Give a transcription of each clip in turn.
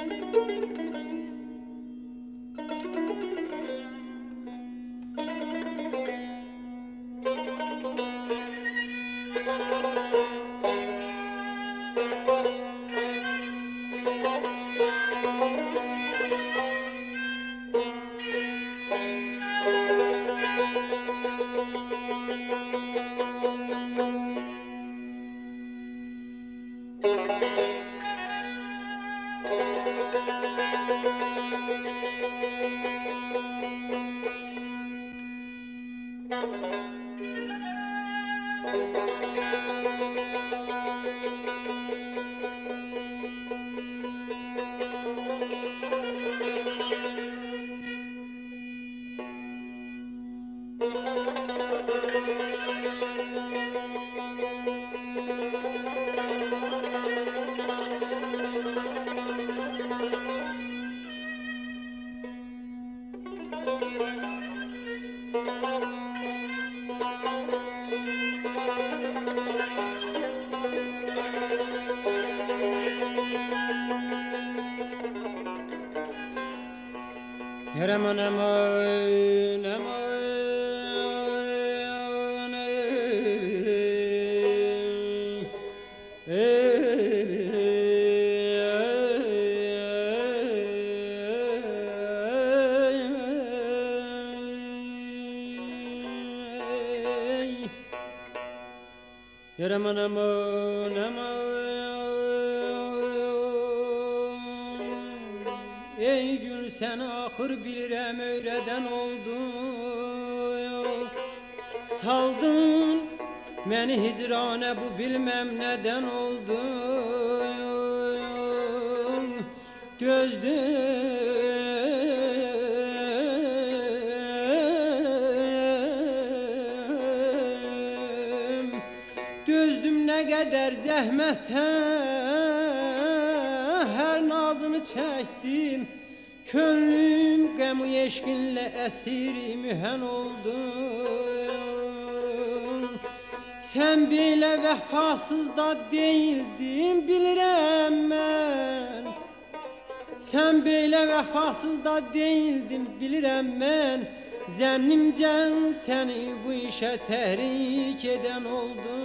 Aman aman aman Yaraman aman ey gül sen ahır bilirəm öyrədən oldu. Saldın məni hicrana bu bilməm nədən oldu. Dözdüm nə qədər zəhmətə, hər nazını çəkdim. Könlüm qəmu eşqinlə əsiri mühən oldu. Sən belə vəfasız da deyildin bilirəm mən. Sən belə vəfasız da deyildin bilirəm mən. Zənnimcə səni bu işə təhrik edən oldu.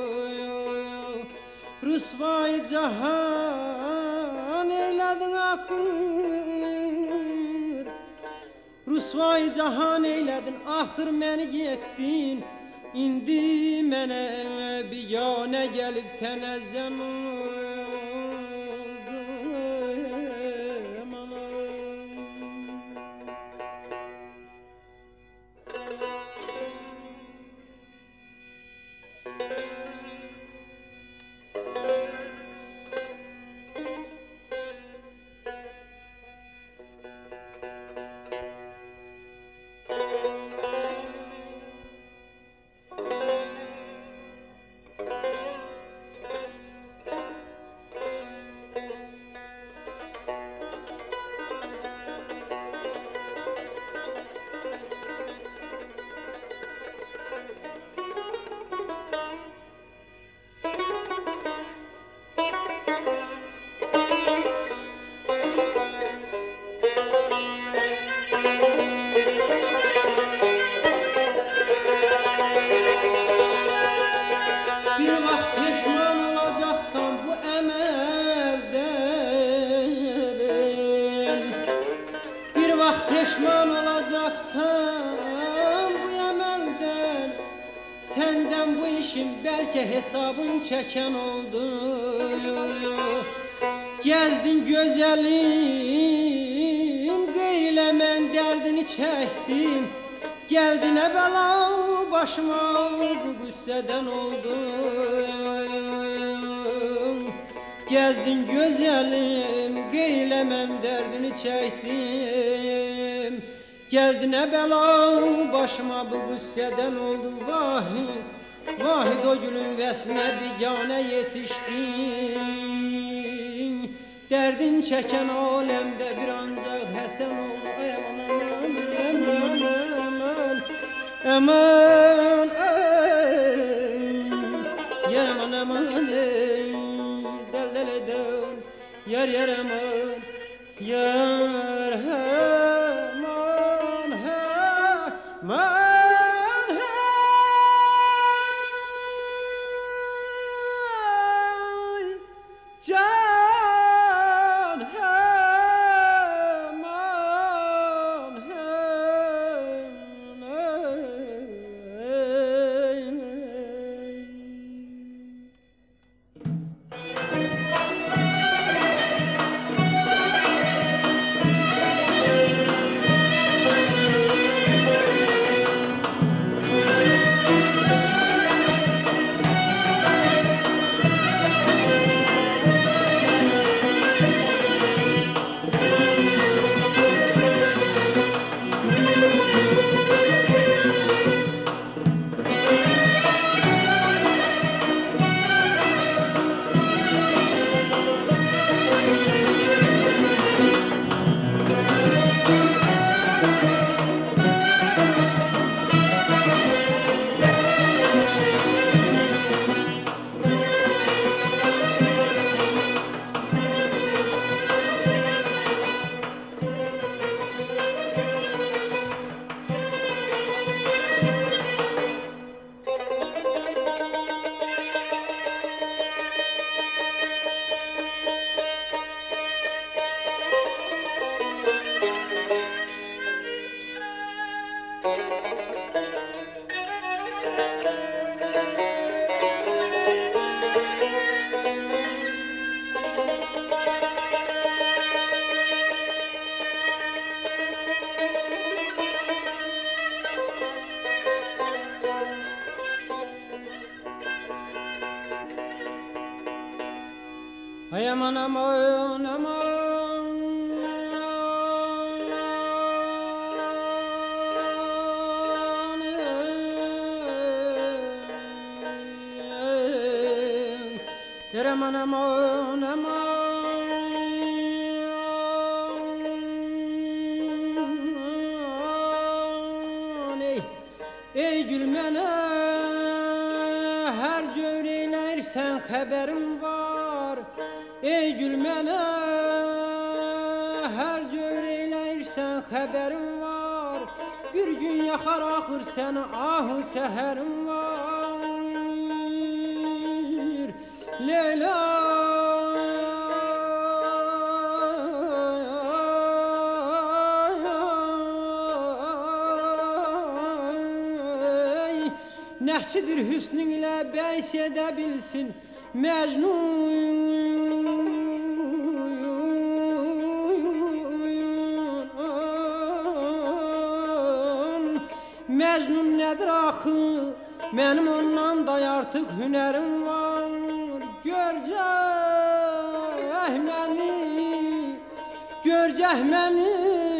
Rüsvay cahan eylədin axır. Rüsvay cahan eylədin axır məni getdin. İndi mənə biganə gəlib tənəzzən oldu. Peşman olacaksan bu əməldən, səndən bu işin bəlkə hesabın çəkən oldu. Gəzdin gözəlim, qeyrilə mən dərdini çəkdim. Gəldi nə bəla başıma bu qüssədən oldu. Gəzdin gözəlim, qeyrilə mən dərdini çəkdim. Gəldi nə bəla başıma bu qüssədən oldu. Vahid, vahid o gülün vəslinə biganə yetişdin. Dərdin çəkən aləmdə bir ancaq Həsən oldu. Ay aman aman aman aman aman yar aman aman del del del yar yar aman Yar hemen hemen hey can hemen hemen Ay aman aman aman Yar aman aman aman Ey gülmene her cövreylersen haberim var Ey gülmene her cövreylersen haberim var Bir gün yakar akır seni ahı seherim var Leyla Nəhçidir hüsnün ilə bəys edə bilsin Məcnun nədir axı Mənim ondan da artıq hünərim var Görcək məni Görcək məni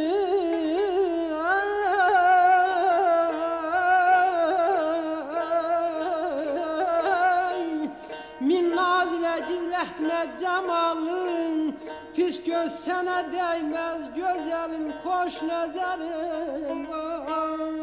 Gizlətmə camalın Pis göz sənə dəyməz Gözəlim, xoş nəzərim var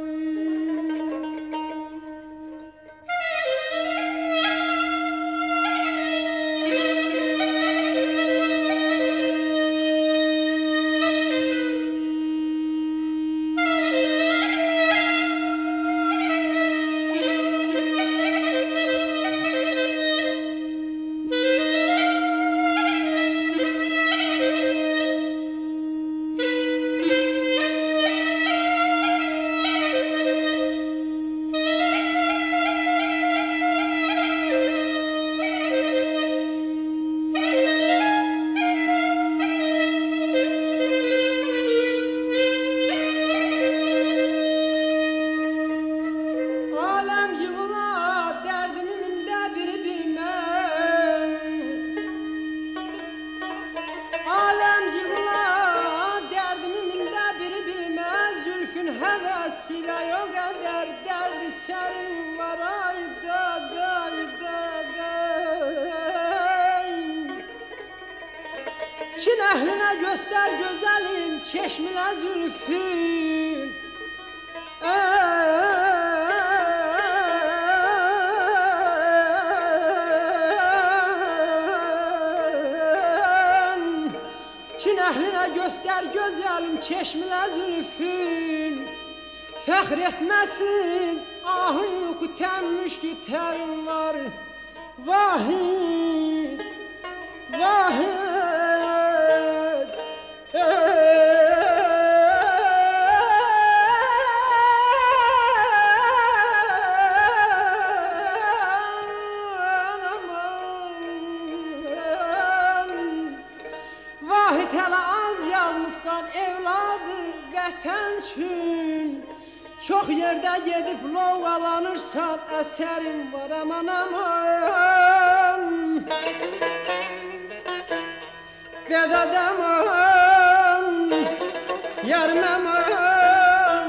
Çin əhlinə göstər gözəlim çeşminə zülfün Çin əhlinə göstər gözəlim çeşmilə zülfün. Fəxr etməsin ahın yoxu təmmüşkü tərim var. Vahid, vahid, vahid hələ az yazmışsan evladı vətən üçün. Çox yerdə gedib lovğalanırsan əsərim var aman aman. Bedad aman, yarım aman.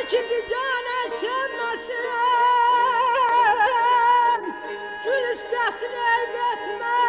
ki bigane sevmesin, gül istesin eyb etme.